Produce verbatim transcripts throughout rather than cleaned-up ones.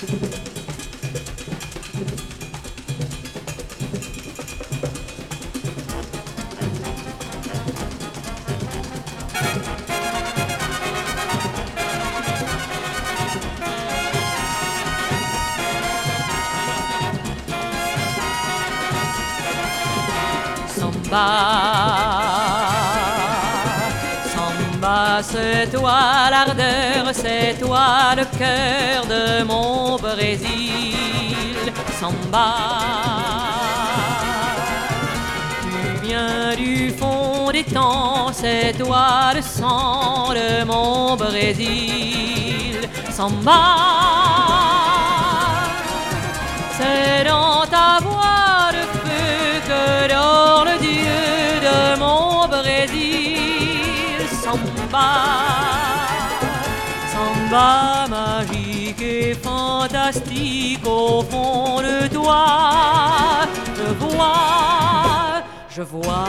Samba, Samba, c'est toi l'ardeur, c'est toi le cœur de mon Brésil. Samba, tu viens du fond des temps, c'est toi le sang de mon Brésil. Samba, c'est dans ta voix de feu que dort le Dieu de mon Brésil. Samba, samba magique et fantastique au fond de toi. Je vois, je vois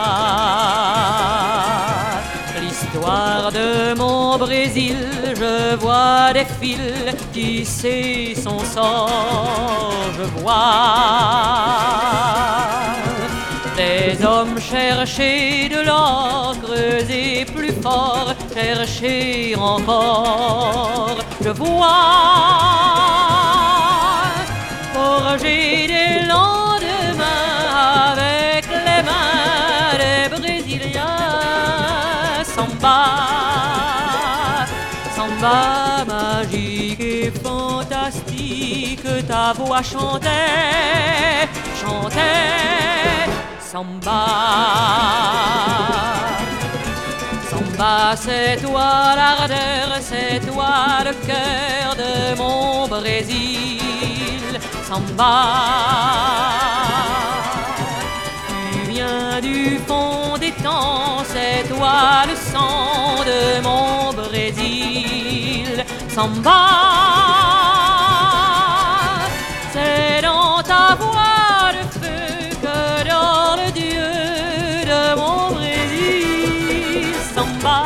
l'histoire de mon Brésil. Je vois des fils tisser son sort. Je vois des hommes chercher de l'or, creuser plus fort, chercher encore. Je vois forger des lendemains avec les mains des Brésiliens. Samba, samba magique et fantastique, ta voix chantait, chantait. Samba, Samba, c'est toi l'ardeur, c'est toi le cœur de mon Brésil. Samba, tu viens du fond des temps, c'est toi le sang de mon Brésil. Samba, c'est dans ta voix de feu que dort le Dieu de mon Brésil. Samba,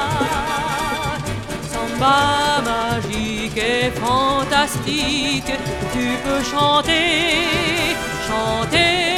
samba magique et fantastique, tu peux chanter, chanter.